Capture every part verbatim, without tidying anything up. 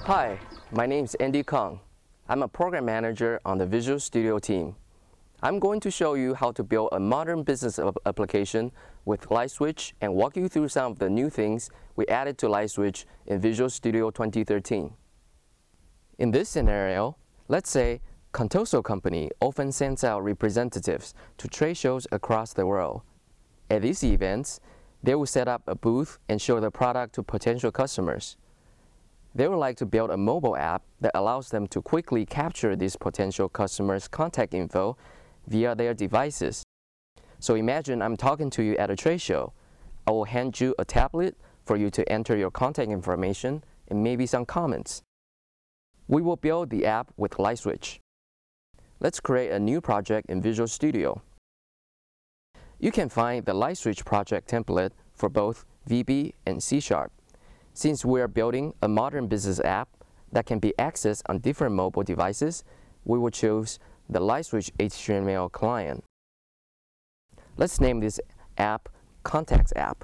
Hi, my name is Andy Kong. I'm a program manager on the Visual Studio team. I'm going to show you how to build a modern business application with LightSwitch and walk you through some of the new things we added to LightSwitch in Visual Studio twenty thirteen. In this scenario, let's say Contoso Company often sends out representatives to trade shows across the world. At these events, they will set up a booth and show the product to potential customers. They would like to build a mobile app that allows them to quickly capture these potential customers' contact info via their devices. So imagine I'm talking to you at a trade show. I will hand you a tablet for you to enter your contact information and maybe some comments. We will build the app with LightSwitch. Let's create a new project in Visual Studio. You can find the LightSwitch project template for both V B and C Sharp. Since we are building a modern business app that can be accessed on different mobile devices, we will choose the LightSwitch H T M L client. Let's name this app Contacts App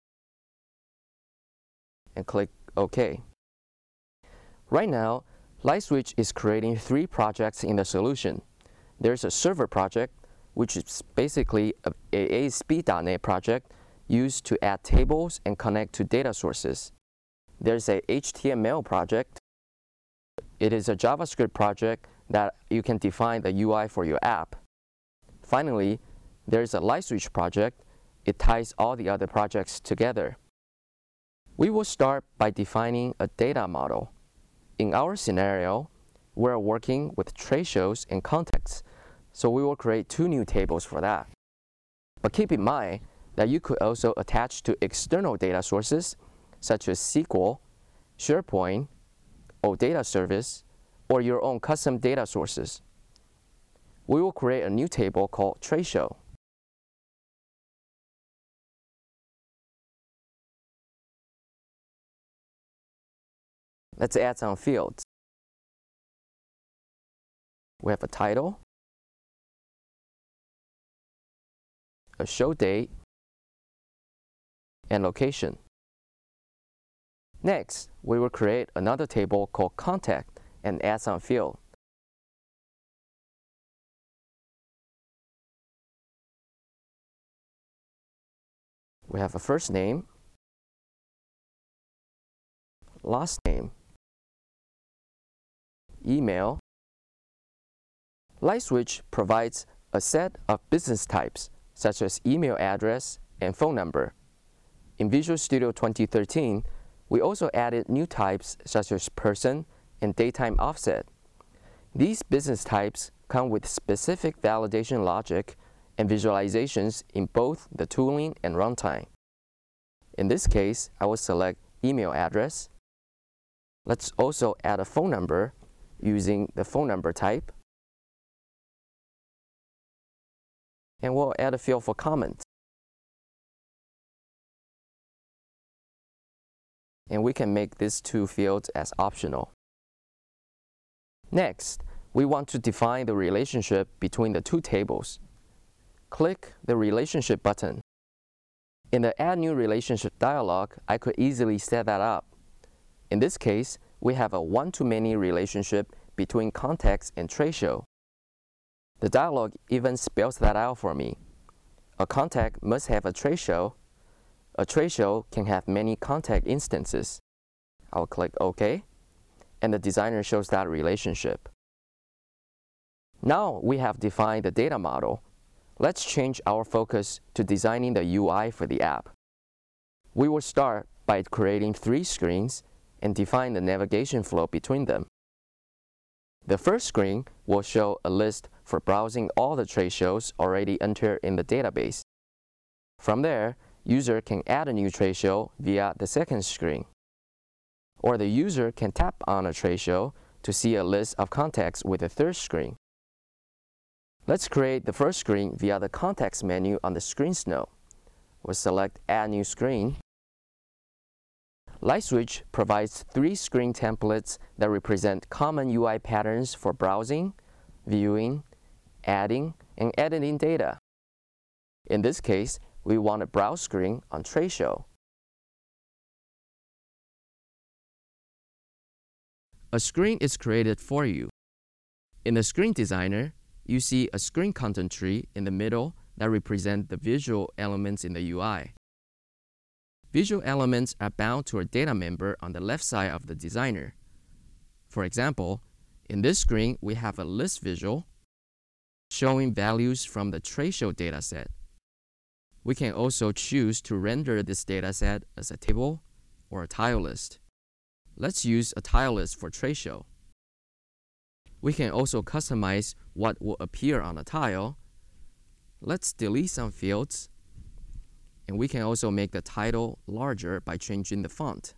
and click OK. Right now, LightSwitch is creating three projects in the solution. There's a server project, which is basically a A S P dot net project used to add tables and connect to data sources. There's a H T M L project. It is a JavaScript project that you can define the U I for your app. Finally, there's a LightSwitch project. It ties all the other projects together. We will start by defining a data model. In our scenario, we're working with trade shows and contacts, so we will create two new tables for that. But keep in mind that you could also attach to external data sources such as S Q L, SharePoint, OData Service, or your own custom data sources. We will create a new table called Trade Show. Let's add some fields. We have a title, a show date, and location. Next, we will create another table called Contact and add some field. We have a first name, last name, email. LightSwitch provides a set of business types such as email address and phone number. In Visual Studio twenty thirteen, we also added new types such as person and datetime offset. These business types come with specific validation logic and visualizations in both the tooling and runtime. In this case, I will select email address. Let's also add a phone number using the phone number type. And we'll add a field for comment. And we can make these two fields as optional. Next, we want to define the relationship between the two tables. Click the Relationship button. In the Add New Relationship dialog, I could easily set that up. In this case, we have a one-to-many relationship between contacts and trade show. The dialog even spells that out for me. A contact must have a trade show. A trade show can have many contact instances. I'll click OK, and the designer shows that relationship. Now we have defined the data model. Let's change our focus to designing the U I for the app. We will start by creating three screens and define the navigation flow between them. The first screen will show a list for browsing all the trade shows already entered in the database. From there, user can add a new trade show via the second screen. Or the user can tap on a trade show to see a list of contacts with the third screen. Let's create the first screen via the Contacts menu on the Screens node. We'll select Add New Screen. LightSwitch provides three screen templates that represent common U I patterns for browsing, viewing, adding, and editing data. In this case, we want a browse screen on Trade Show. A screen is created for you. In the Screen Designer, you see a screen content tree in the middle that represent the visual elements in the U I. Visual elements are bound to a data member on the left side of the designer. For example, in this screen, we have a list visual showing values from the Tratio dataset. We can also choose to render this dataset as a table or a tile list. Let's use a tile list for Tratio. We can also customize what will appear on a tile. Let's delete some fields, and we can also make the title larger by changing the font.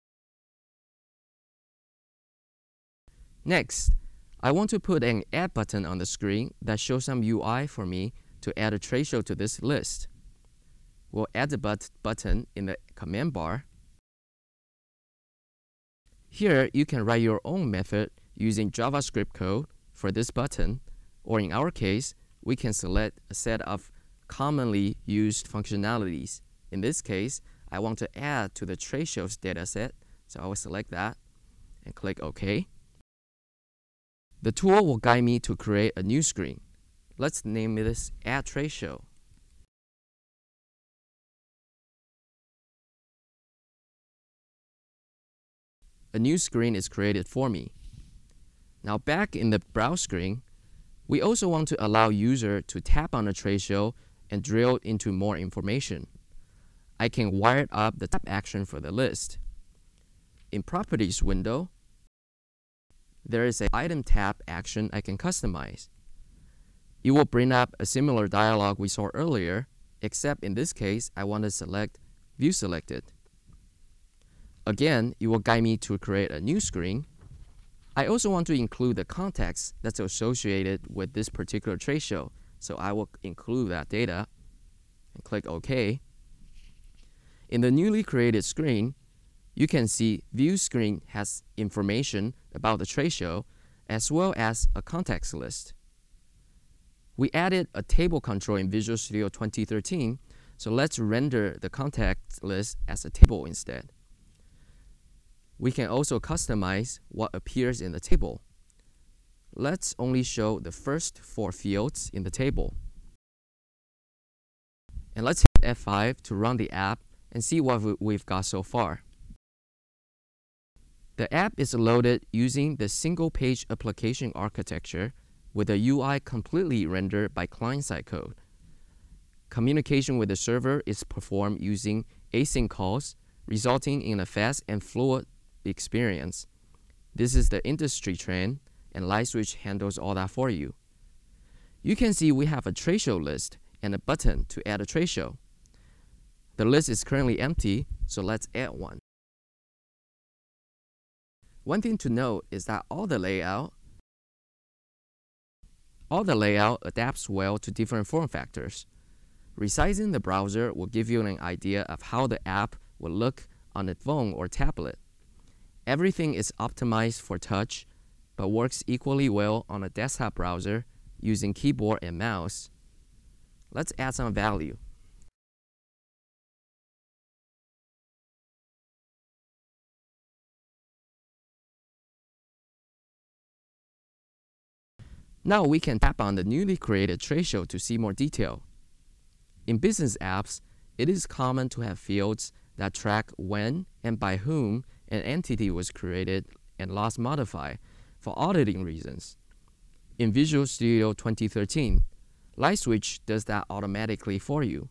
Next, I want to put an Add button on the screen that shows some U I for me to add a Tratio to this list. We'll add the but button in the command bar. Here, you can write your own method using JavaScript code for this button, or in our case, we can select a set of commonly used functionalities. In this case, I want to add to the Tratio's dataset, so I will select that and click OK. The tool will guide me to create a new screen. Let's name this Add Tratio. A new screen is created for me. Now back in the browse screen, we also want to allow user to tap on a Tratio and drill into more information. I can wire up the tap action for the list. In Properties window, there is an item tap action I can customize. It will bring up a similar dialog we saw earlier, except in this case, I want to select View Selected. Again, it will guide me to create a new screen. I also want to include the context that's associated with this particular Tratio, so I will include that data and click OK. In the newly created screen, you can see View Screen has information about the Tratio as well as a context list. We added a table control in Visual Studio twenty thirteen, so let's render the context list as a table instead. We can also customize what appears in the table. Let's only show the first four fields in the table. And let's hit F five to run the app and see what we've got so far. The app is loaded using the single-page application architecture with a U I completely rendered by client-side code. Communication with the server is performed using async calls, resulting in a fast and fluid experience. This is the industry trend, and LightSwitch handles all that for you. You can see we have a Tratio list and a button to add a Tratio. The list is currently empty, so let's add one. One thing to note is that all the layout all the layout adapts well to different form factors. Resizing the browser will give you an idea of how the app will look on a phone or tablet. Everything is optimized for touch, but works equally well on a desktop browser using keyboard and mouse. Let's add some value. Now we can tap on the newly created Tratio to see more detail. In business apps, it is common to have fields that track when and by whom an entity was created and last modified for auditing reasons. In Visual Studio twenty thirteen, LightSwitch does that automatically for you.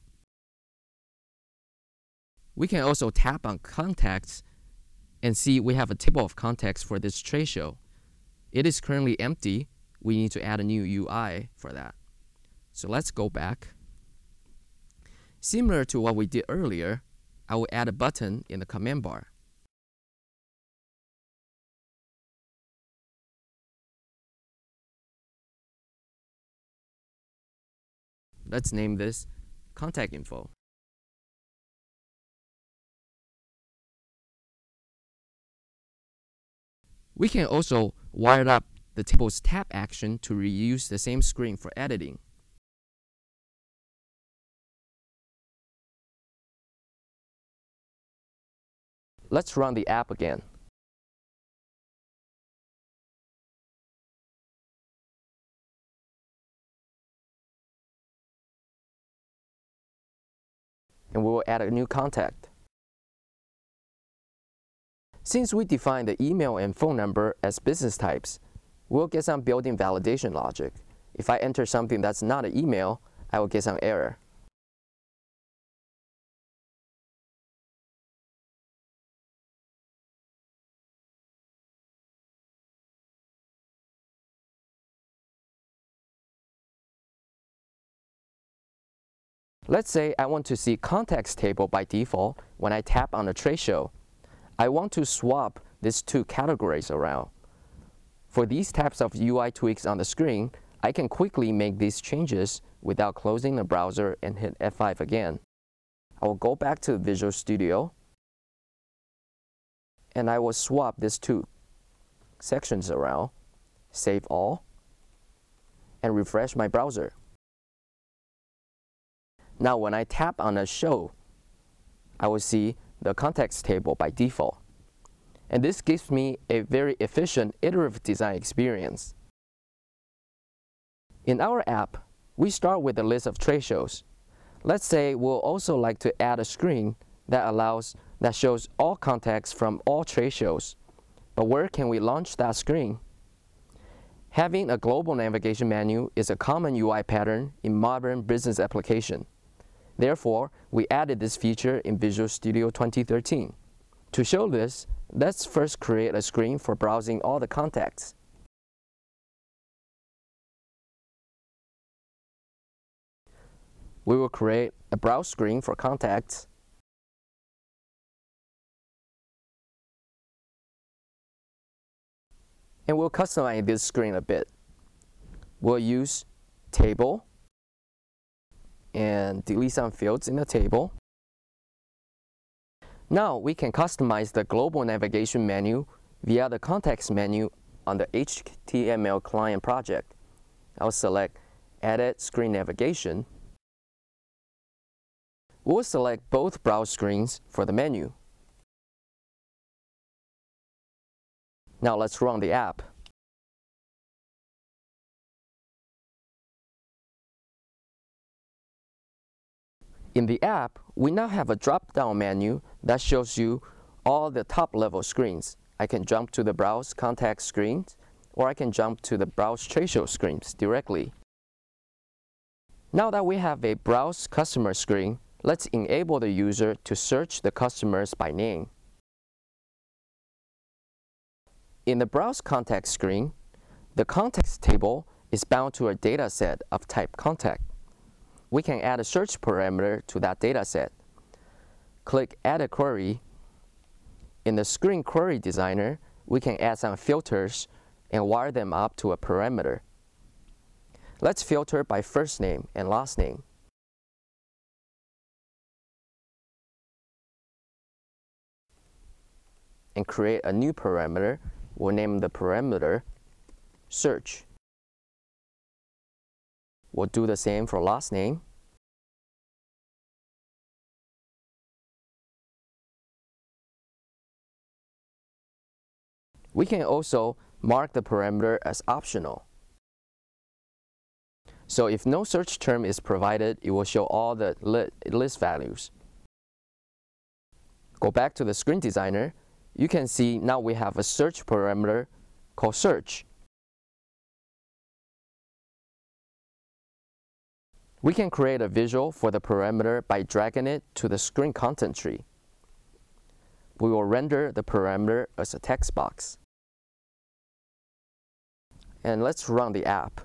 We can also tap on Contacts and see we have a table of contacts for this Tratio. It is currently empty. We need to add a new U I for that. So let's go back. Similar to what we did earlier, I will add a button in the command bar. Let's name this Contact Info. We can also wire up the table's tap action to reuse the same screen for editing. Let's run the app again. and we will add a new contact. Since we define the email and phone number as business types, we'll get some built-in validation logic. If I enter something that's not an email, I will get some error. Let's say I want to see contacts table by default when I tap on a trade show. I want to swap these two categories around. For these types of U I tweaks on the screen, I can quickly make these changes without closing the browser and hit F five again. I will go back to Visual Studio, and I will swap these two sections around, save all, and refresh my browser. Now when I tap on a show, I will see the contacts table by default. And this gives me a very efficient iterative design experience. In our app, we start with a list of trade shows. Let's say we'll also like to add a screen that allows that shows all contacts from all trade shows. But where can we launch that screen? Having a global navigation menu is a common U I pattern in modern business application. Therefore, we added this feature in Visual Studio twenty thirteen. To show this, let's first create a screen for browsing all the contacts. We will create a browse screen for contacts. And we'll customize this screen a bit. We'll use table and delete some fields in the table. Now we can customize the global navigation menu via the context menu on the H T M L client project. I'll select Edit Screen Navigation. We'll select both browse screens for the menu. Now let's run the app. In the app, we now have a drop-down menu that shows you all the top-level screens. I can jump to the Browse Contact screens, or I can jump to the Browse Trade Show screens directly. Now that we have a Browse Customer screen, let's enable the user to search the customers by name. In the Browse Contact screen, the contacts table is bound to a data set of type contact. We can add a search parameter to that data set. Click Add a Query. In the Screen Query Designer, we can add some filters and wire them up to a parameter. Let's filter by first name and last name. And create a new parameter. We'll name the parameter Search. We'll do the same for last name. We can also mark the parameter as optional. So if no search term is provided, it will show all the list values. Go back to the Screen Designer. You can see now we have a search parameter called Search. We can create a visual for the parameter by dragging it to the screen content tree. We will render the parameter as a text box. And let's run the app.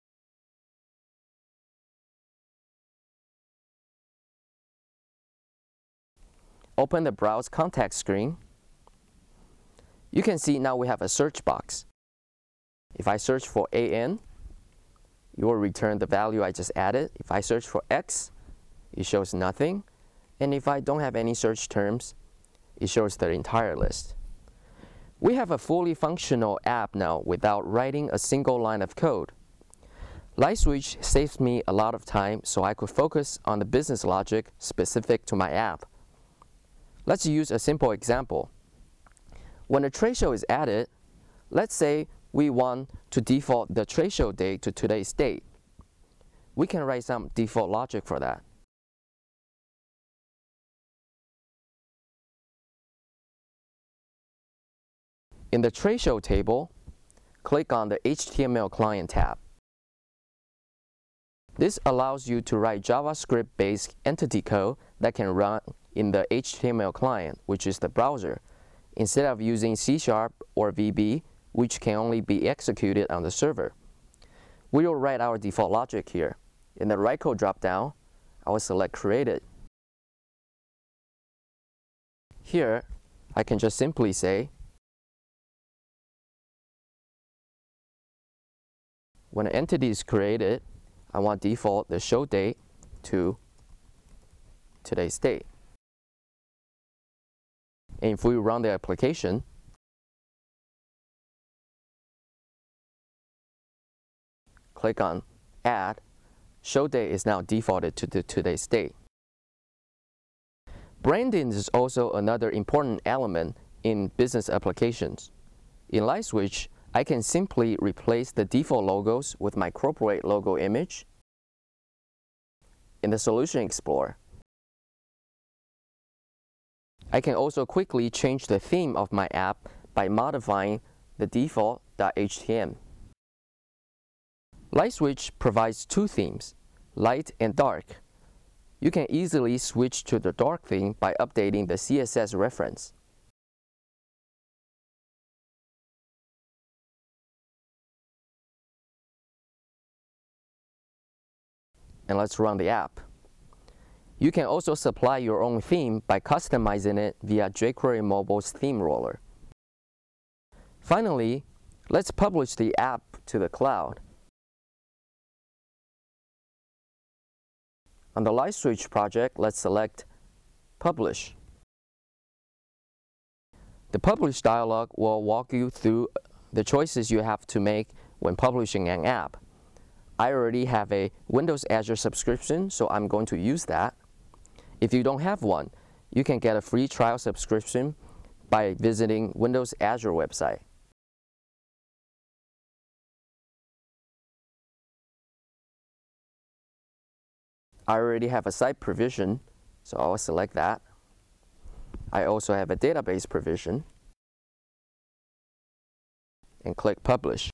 Open the Browse Contact screen. You can see now we have a search box. If I search for A N, it will return the value I just added. If I search for X, it shows nothing. And if I don't have any search terms, it shows the entire list. We have a fully functional app now without writing a single line of code. LightSwitch saves me a lot of time so I could focus on the business logic specific to my app. Let's use a simple example. When a trade show is added, let's say we want to default the trade show date to today's date. We can write some default logic for that. In the Trade Show table, click on the H T M L Client tab. This allows you to write JavaScript-based entity code that can run in the H T M L client, which is the browser, instead of using C sharp or V B, which can only be executed on the server. We will write our default logic here. In the write code dropdown, I will select Created. Here, I can just simply say, when an entity is created, I want default the show date to today's date. And if we run the application, click on Add, show date is now defaulted to the today's date. Branding is also another important element in business applications. In LightSwitch, I can simply replace the default logos with my corporate logo image in the Solution Explorer. I can also quickly change the theme of my app by modifying the default.htm. LightSwitch provides two themes, light and dark. You can easily switch to the dark theme by updating the C S S reference. And let's run the app. You can also supply your own theme by customizing it via jQuery Mobile's theme roller. Finally, let's publish the app to the cloud. On the LightSwitch project, let's select Publish. The Publish dialog will walk you through the choices you have to make when publishing an app. I already have a Windows Azure subscription, so I'm going to use that. If you don't have one, you can get a free trial subscription by visiting Windows Azure website. I already have a site provision, so I'll select that. I also have a database provision, and click Publish.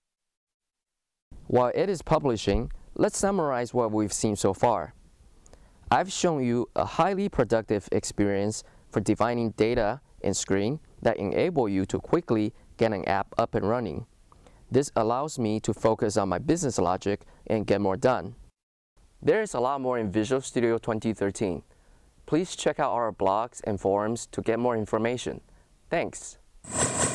While it is publishing, let's summarize what we've seen so far. I've shown you a highly productive experience for defining data and screen that enable you to quickly get an app up and running. This allows me to focus on my business logic and get more done. There is a lot more in Visual Studio twenty thirteen. Please check out our blogs and forums to get more information. Thanks.